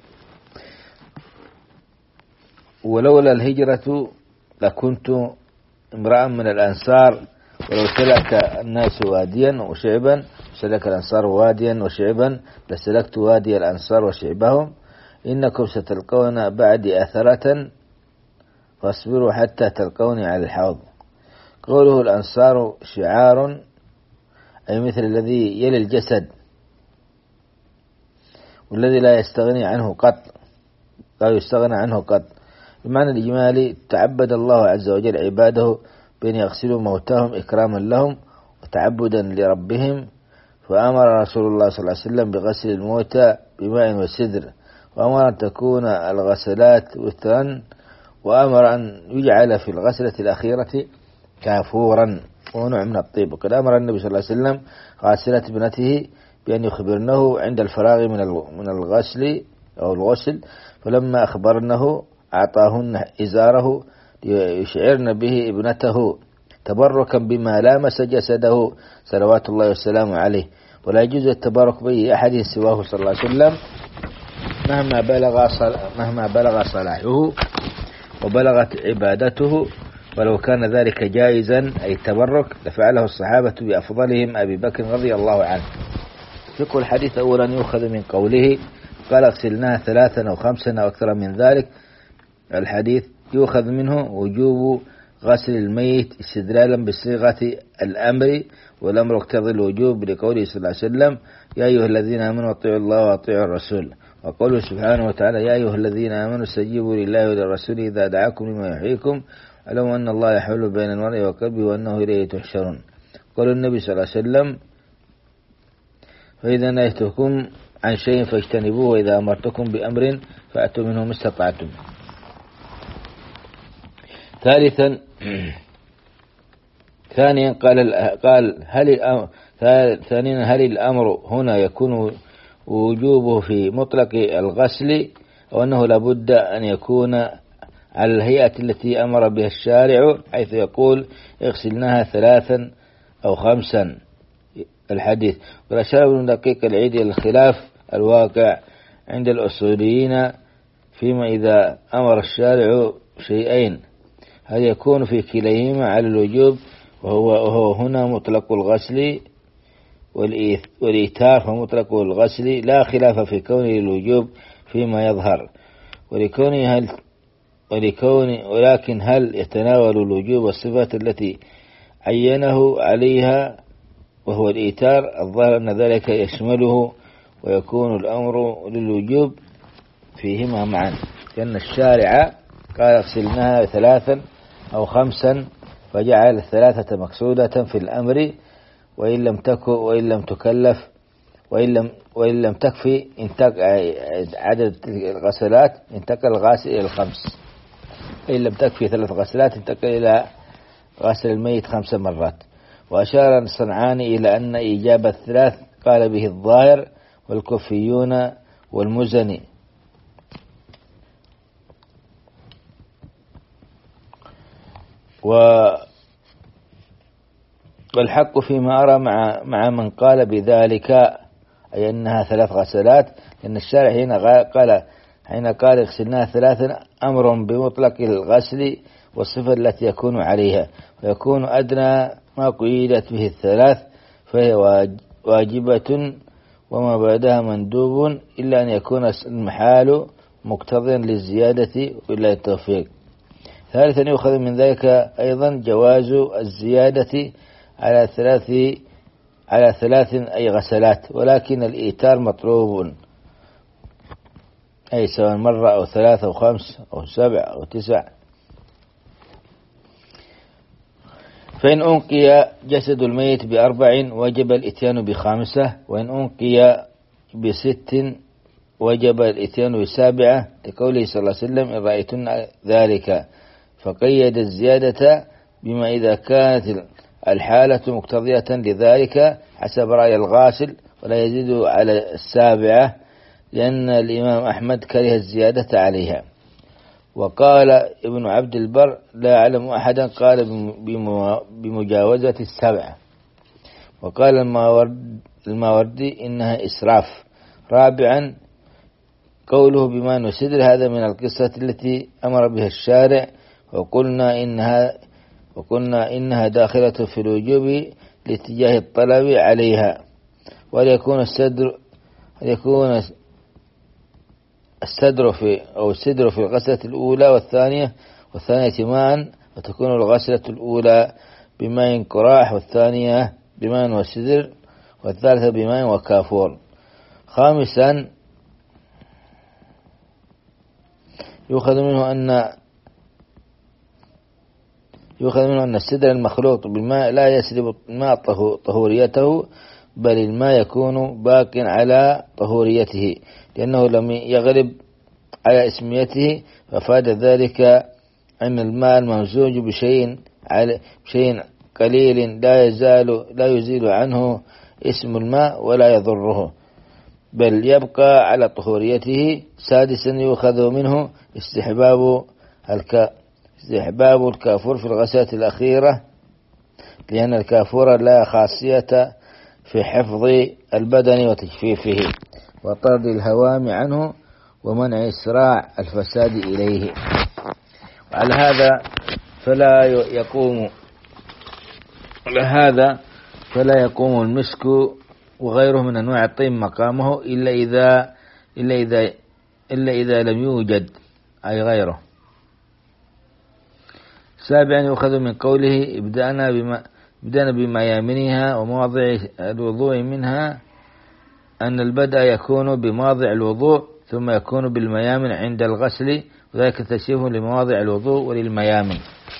ولولا الهجرة لكنت امرأ من الأنصار، ولو سلك الناس واديا وشعبا سلك الأنصار واديا وشعبا لسلكت وادي الأنصار وشعبهم. إنكم ستلقون بعدي أثرة فاصبروا حتى تلقوني على الحوض. قوله الأنصار شعار أي مثل الذي يلي الجسد والذي لا يستغني عنه قط لا يستغنى عنه قط. بمعنى الإجمالي تعبد الله عز وجل عباده بأن يغسلوا موتاهم إكراما لهم وتعبدا لربهم، فأمر رسول الله صلى الله عليه وسلم بغسل الموتى بماء وسدر، وأمر أن تكون الغسلات وترا، وأمر أن يجعل في الغسلة الأخيرة كافورا وهو نوع من الطيب. وقد أمر النبي صلى الله عليه وسلم غاسلة ابنته بأن يخبرنه عند الفراغ من الغسل أو الغسل، فلما أخبرنه أعطاهن إزاره ليشعرن به ابنته تبركا بما لامس جسده صلوات الله والسلام عليه. ولا يجوز التبرك به أحد سواه صلى الله عليه وسلم مهما بلغ مهما بلغ صلاحه وبلغت عبادته، ولو كان ذلك جائزا أي التبرك لفعله الصحابة بأفضلهم أبي بكر رضي الله عنه. فقه الحديث أولا يؤخذ من قوله قال اغسلناها ثلاثا أو خمسا أو أكثر من ذلك. الحديث يؤخذ منه وجوب غسل الميت استدلالا بصيغة الأمر، والأمر يقتضي الوجوب لقوله صلى الله عليه وسلم: يا أيها الذين آمنوا اطيعوا الله واطيعوا الرسول. وقوله سبحانه وتعالى: يا أيها الذين آمنوا استجيبوا لله وللرسول إذا دعاكم لما يحييكم علموا أن الله يحول بين المرء وقلبه وأنه إليه تحشرون. قال النبي صلى الله عليه وسلم: فإذا نهيتكم عن شيء فاجتنبوه، وإذا أمرتكم بأمر فأتوا منه ما استطعتم. ثالثا ثانيا قال قال هل ثانيا هل الأمر هنا يكون وجوبه في مطلق الغسل، أو أنه لابد أن يكون على الهيئة التي أمر بها الشارع، حيث يقول اغسلناها ثلاثا أو خمسا الحديث. والأشار ابن دقيق العيد الخلاف الواقع عند الأصوليين فيما إذا أمر الشارع شيئين هل يكون في كليهما على الوجوب، وهو, وهو هنا مطلق الغسل والإيتار، فمطلق الغسل لا خلاف في كونه الوجوب فيما يظهر، ولكونه هل ولكون ولكن هل يتناول الوجوب الصفات التي عينه عليها وهو الإيتار؟ الظاهر أن ذلك يشمله، ويكون الأمر للوجوب فيهما معا، لأن الشارع قال اغسلناها ثلاثا أو خمسا، فجعل الثلاثة مقصودة في الأمر، وإن لم تكن وإن لم تكلف وإن لم وإن لم تكفي عدد الغسلات انتقل الغاسل إلى الخمس، إن لم تكفي ثلاث غسلات انتقل إلى غسل الميت خمس مرات. وأشار الصنعاني إلى أن إجابة الثلاث قال به الظاهر والكوفيون والمزني. والحق فيما أرى مع مع من قال بذلك، أي أنها ثلاث غسلات، لأن الشارع هنا قال حين قال اغسلناها ثلاثا أمر بمطلق الغسل والصفة التي يكون عليها، ويكون أدنى ما قيدت به الثلاث فهي واجبة، وما بعدها مندوب، إلا أن يكون المحال مقتضيا للزيادة وإلا التوفيق. ثالثا يؤخذ من ذلك أيضا جواز الزيادة على ثلاث على ثلاث أي غسلات، ولكن الإيتار مطلوب، أي سواء مرة أو ثلاثة أو خمس أو سبع أو تسع. فإن أنقي جسد الميت بأربع وجب الإتيان بخامسة، وإن أنقي بست وجب الإتيان بسابعة، لقوله صلى الله عليه وسلم إن رأيتن ذلك، فقيد الزيادة بما إذا كانت الحالة مقتضية لذلك حسب رأي الغاسل، ولا يزيد على السابعة، لأن الإمام أحمد كره الزيادة عليها. وقال ابن عبد البر: لا أعلم أحدا قال بمجاوزة السبعة. وقال الماوردي: إنها إسراف. رابعا قوله بما نسدر، هذا من القصة التي أمر بها الشارع، وقلنا إنها وقلنا إنها داخلة في الوجوب لاتجاه الطلب عليها، وليكون السدر يكون السدر في أو السدر في الغسلة الأولى والثانية والثانية معا، وتكون الغسلة الأولى بماء قراح، والثانية بماء وسدر، والثالثة بماء وكافور. خامسا يؤخذ منه أن يؤخذ منه أن السدر المخلوط بالماء لا يسلب الماء طهوريته، بل الماء يكون باق على طهوريته، لأنه لم يغلب على اسميته. ففاد ذلك أن الماء الممزوج بشيء بشيء قليل لا يزال لا يزيل عنه اسم الماء ولا يضره، بل يبقى على طهوريته. سادسا يؤخذ منه استحباب الك استحباب الكافور في الغسلة الأخيرة، لأن الكافور لا خاصية في حفظ البدن وتجفيفه وطرد الهوام عنه ومنع إسراع الفساد إليه. وعلى هذا فلا يقوم لهذا فلا يقوم المسك وغيره من أنواع الطيب مقامه إلا إذا إلا إذا إلا إذا لم يوجد أي غيره. سابعا يؤخذ من قوله: ابدأنا بما ابدأنا بميامنها ومواضع الوضوء منها، أن البدء يكون بمواضع الوضوء ثم يكون بالميامن عند الغسل، وذلك تشريف لمواضع الوضوء وللميامن.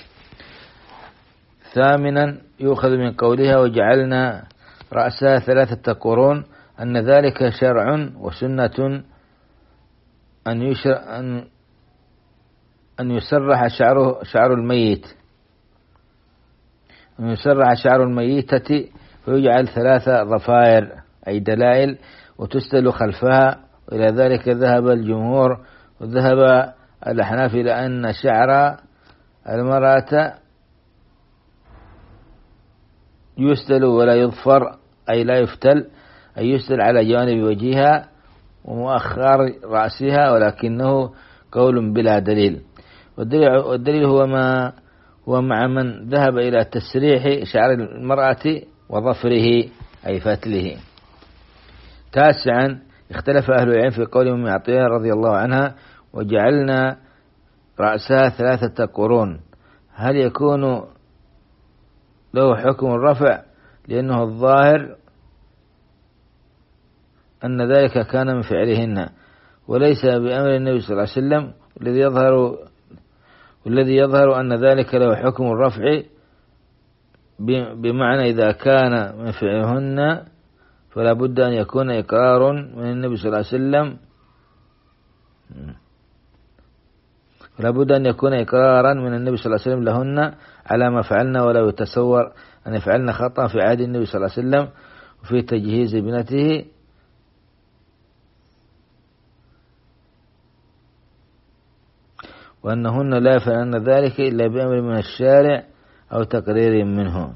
ثامنا يؤخذ من قولها: وجعلنا رأسها ثلاثة قرون، أن ذلك شرع وسنة أن يشرع أن أن يسرح شعره شعر الميت أن يسرح شعر الميتة ويجعل ثلاثة ضفائر أي دلائل وتسدل خلفها. وإلى ذلك ذهب الجمهور، وذهب الأحناف إلى أن شعر المرأة يسدل ولا يظفر أي لا يفتل، أي يسدل على جوانب وجهها ومؤخر رأسها، ولكنه قول بلا دليل. والدليل هو ما هو مع من ذهب إلى تسريح شعر المرأة وظفره أي فتله. تاسعا اختلف أهل العلم في قول أم عطية رضي الله عنها: وجعلنا رأسها ثلاثة قرون، هل يكون له حكم الرفع؟ لأنه الظاهر أن ذلك كان من فعلهن وليس بأمر النبي صلى الله عليه وسلم، والذي يظهر والذي يظهر أن ذلك له حكم الرفع، بمعنى إذا كان من فعلهن فلا بد أن يكون إقرار من النبي صلى الله عليه وسلم فلا بد أن يكون إقرارا من النبي صلى الله عليه وسلم لهن على ما فعلنا، ولا يتصور أن يفعلن خطأ في عهد النبي صلى الله عليه وسلم وفي تجهيز ابنته. وأنهن لا يفعلن ذلك إلا بأمر من الشارع أو تقرير منه.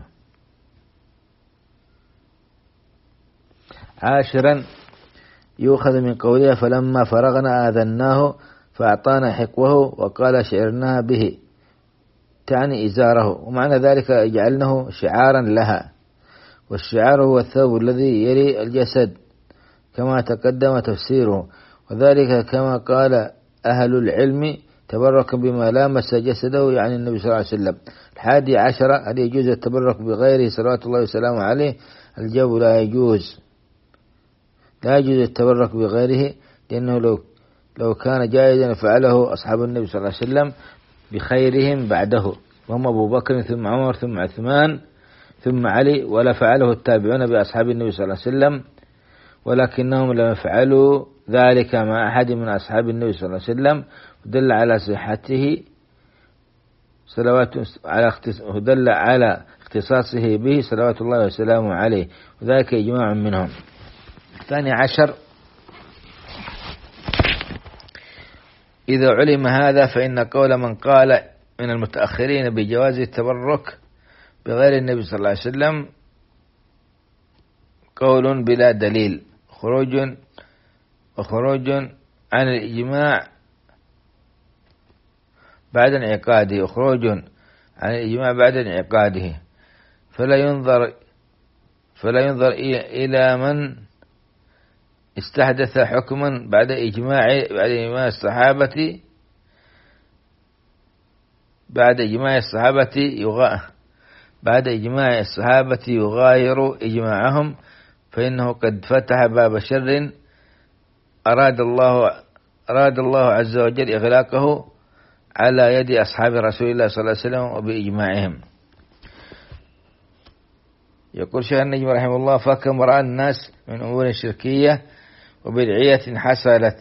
عاشرا يؤخذ من قولها: فلما فرغنا آذناه فأعطانا حقوه وقال شعرنا به، تعني إزاره، ومعنى ذلك جعلناه شعارا لها. والشعار هو الثوب الذي يلي الجسد كما تقدم تفسيره، وذلك كما قال أهل العلم تبرك بما لامس جسده، يعني النبي صلى الله عليه وسلم. الحادي عشر هل يجوز التبرك بغيره صلوات الله وسلامه عليه؟ الجواب لا يجوز لا يجوز التبرك بغيره، لأنه لو لو كان جائزا فعله أصحاب النبي صلى الله عليه وسلم بخيرهم بعده، وهم أبو بكر ثم عمر ثم عثمان ثم علي، ولا فعله التابعون بأصحاب النبي صلى الله عليه وسلم، ولكنهم لم يفعلوا ذلك مع أحد من أصحاب النبي صلى الله عليه وسلم، ودل على صحته صلوات على دل على اختصاصه به صلوات الله وسلامه عليه، وذلك إجماع منهم. الثاني عشر: إذا علم هذا فإن قول من قال من المتأخرين بجواز التبرك بغير النبي صلى الله عليه وسلم قول بلا دليل، خروج وخروج عن الإجماع بعد انعقاده وخروج عن الإجماع بعد انعقاده، فلا ينظر فلا ينظر إلى من استحدث حكما بعد إجماع بعد إجماع الصحابة بعد إجماع الصحابة يغا بعد إجماع الصحابة يغاير إجماعهم، فإنه قد فتح باب شر أراد الله أراد الله عز وجل إغلاقه على يد أصحاب رسول الله صلى الله عليه وسلم وبإجماعهم. يقول شيخ النجم رحمه الله: فكم رأى الناس من أمور شركية وبدعية حصلت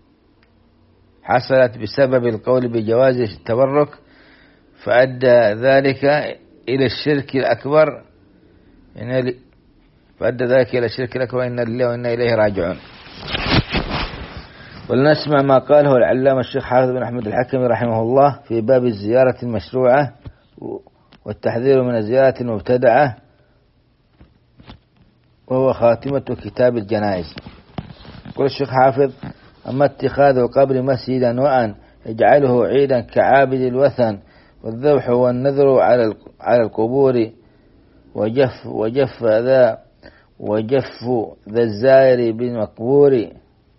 حصلت بسبب القول بجواز التبرك، فأدى ذلك إلى الشرك الأكبر إن فأدى ذلك إلى الشرك الأكبر إن لله وإنا إليه راجعون. ولنسمع ما قاله العلامة الشيخ حافظ بن أحمد الحكمي رحمه الله في باب الزيارة المشروعة والتحذير من الزيارة المبتدعة، وهو خاتمة كتاب الجنائز. يقول الشيخ حافظ: أما اتخاذ القبر مسجدا وأن يجعله عيدا كعابد الوثن والذبح والنذر على القبور وجف وجف ذا وجف ذا الزائر بالمقبور،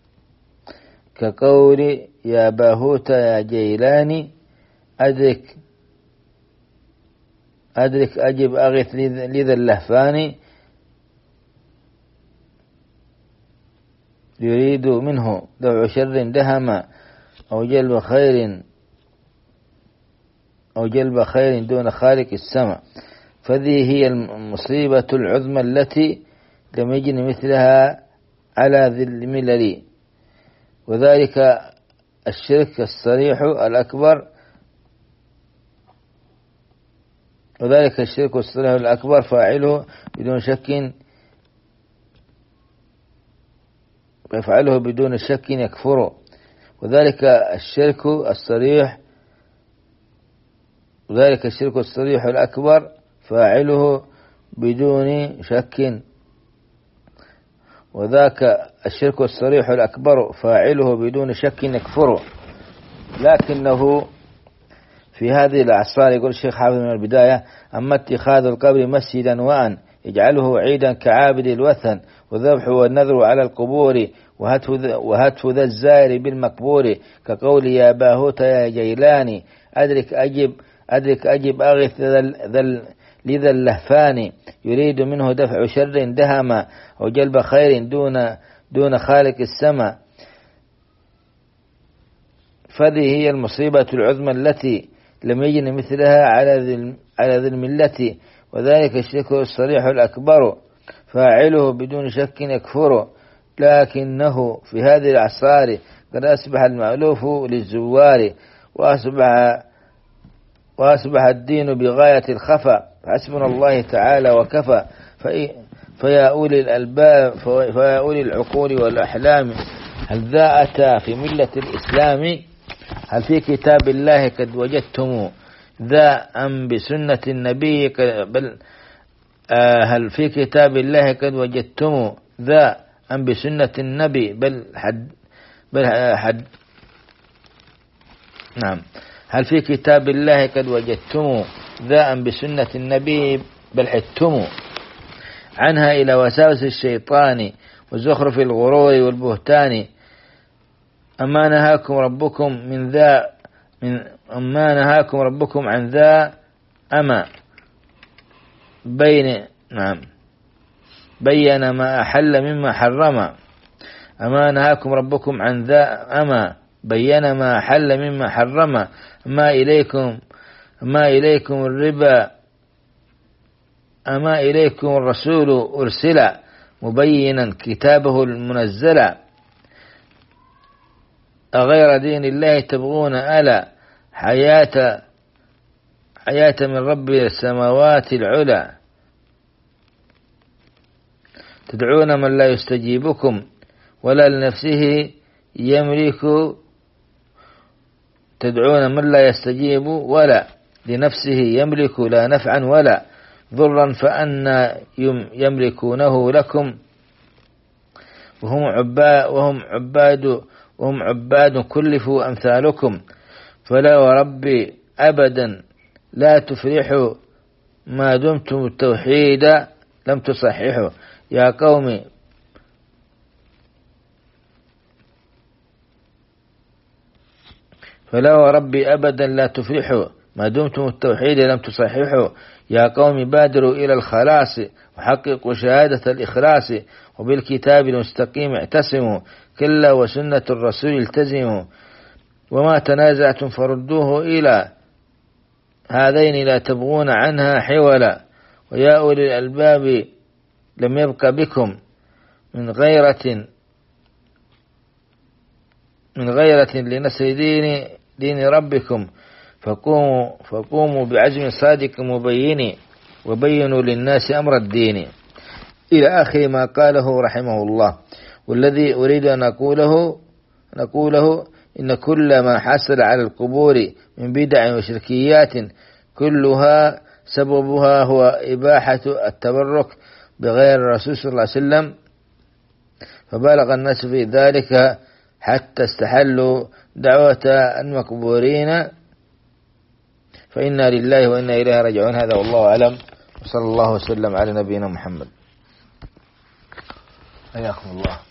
كقول يا باهوت يا جيلاني أدرك أدرك أجب أغث لذا اللهفان، يريد منه دفع شر دهما أو جلب خير أو جلب خير دون خالق السماء، فذي هي المصيبة العظمى التي لم يجن مثلها على ذي الملل، وذلك الشرك الصريح الأكبر وذلك الشرك الصريح الأكبر فاعله بدون شك يفعله بدون شك يكفر، وذلك الشرك الصريح وذلك الشرك الصريح الأكبر فاعله بدون شك وذاك الشرك الصريح الأكبر فاعله بدون شك يكفر. لكنه في هذه الأعصار، يقول الشيخ حافظ من البداية: أما اتخاذ القبر مسجدا وأن يجعله عيدا كعابد الوثن والذبح والنذر على القبور وهتف ذا الزائر بالمقبور، كقول يا باهوت يا جيلاني أدرك أجب أدرك أجب أغث لذا اللهفان، يريد منه دفع شر دهما أو جلب خير دون دون خالق السماء، فذي هي المصيبة العظمى التي لم يجن مثلها على ذي الملة، وذلك الشرك الصريح الأكبر فاعله بدون شك يكفر. لكنه في هذه الأعصار قد أصبح المألوف للزوار، وأصبح وأصبح الدين بغاية الخفا، حسبنا الله تعالى وكفى. فيا أولي الألباب فيا أولي العقول والأحلام، هل ذا أتى في ملة الإسلام؟ هل في كتاب الله قد وجدتم ذا أم بسنة النبي؟ بل آه هل في كتاب الله قد وجدتم ذا أم بسنة النبي؟ بل حد بل حد نعم هل في كتاب الله قد وجدتم ذا أم بسنة النبي؟ بل حدتم عنها إلى وساوس الشيطان وزخرف الغرور والبهتان. أما نهاكم ربكم من ذا من أما نهاكم ربكم عن ذا أما بين نعم بين ما أحل مما حرم. أما نهاكم ربكم عن ذا أما بين ما أحل مما حرم. أما إليكم أما إليكم الربا أما إليكم الرسول أرسل مبينا كتابه المنزل. أغير دين الله تبغون ألا حياة حياة من رب السماوات العلى. تدعون من لا يستجيبكم ولا لنفسه يملك تدعون من لا يستجيب ولا لنفسه يملك لا نفعا ولا ضرا فأنا يملكونه لكم وهم عباد وهم عباد وهم عباد كلفوا أمثالكم فلا وربي أبدا لا تفلحوا ما دمتم التوحيد لم تصححوا يا قوم فلا وربي أبدا لا تفلحوا ما دمتم التوحيد لم تصححوا يا قوم بادروا إلى الخلاص وحققوا شهادة الإخلاص وبالكتاب المستقيم اعتصموا كلا وسنة الرسول التزموا وما تنازعتم فردوه إلى هذين لا تبغون عنها حولا ويا أولي الألباب لم يبق بكم من غيرة من غيرة لنصر دين دين ربكم فقوموا فقوموا بعزم صادق مبين وبينوا للناس أمر الدين إلى آخر ما قاله رحمه الله. والذي أريد أن أقوله نقوله إن كل ما حصل على القبور من بدع وشركيات كلها سببها هو إباحة التبرك بغير الرسول صلى الله عليه وسلم فبالغ الناس في ذلك حتى استحلوا دعوة المقبورين فإنا لله وإنا إليه راجعون. هذا والله أعلم وصلى الله وسلم على نبينا محمد. حياكم الله.